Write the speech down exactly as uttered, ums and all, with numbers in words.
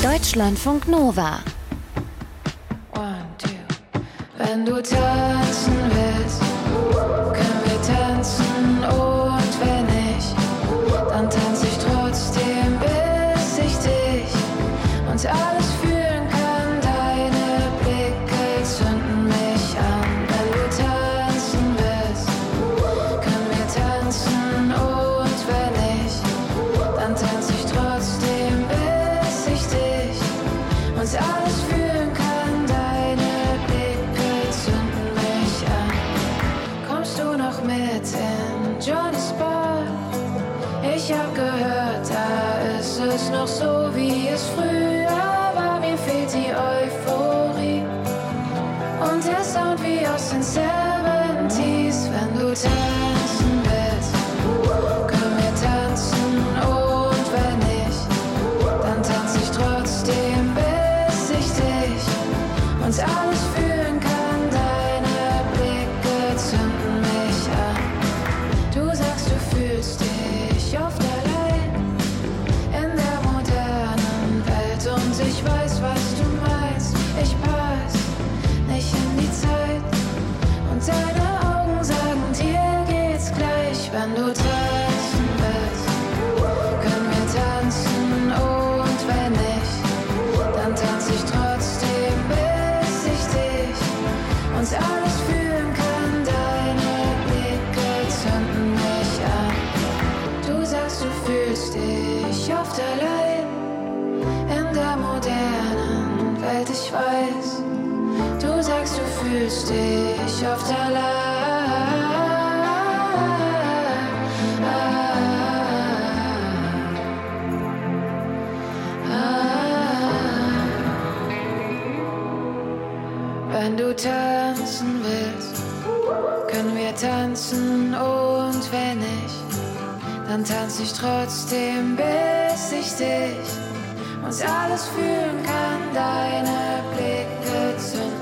Deutschlandfunk Nova. One, two. Wenn du tanzen willst, können wir tanzen, und wenn nicht, dann tanze ich trotzdem, bis ich dich und alles fühlen kann. Deine Blicke zünden mich an. Wenn du tanzen willst, können wir tanzen, und wenn nicht, dann tanze ich trotzdem, bis ich dich und alles fühlen kann. Deine Blicke zünden mich an. Kommst du noch mit in Johnny's Bar? Ich hab gehört, da ist es noch so, wie es früher war. Mir fehlt die Euphorie und der Sound wie aus den Seventies. Wenn du tanzen willst, können wir tanzen, und wenn nicht, dann tanze ich trotzdem, bis ich dich und alles fühlen kann. Deine Blicke zünden mich an. Du sagst, du fühlst dich oft allein in der modernen Welt, und ich weiß, was du meinst. Ich pass nicht in die Zeit, und deine Augen sagen, dir geht's gleich. Wenn du tanzen willst, können wir tanzen, und wenn nicht, dann tanze ich trotzdem, bis ich dich und alles fühlen kann. Deine Blicke zünden mich an. Du sagst, du fühlst dich oft allein in der modernen Welt, ich weiß. Du sagst, du fühlst dich oft allein. Wenn du tanzen willst, können wir tanzen, und wenn nicht, dann tanze ich trotzdem, bis ich dich und alles fühlen kann. Deine Blicke zünden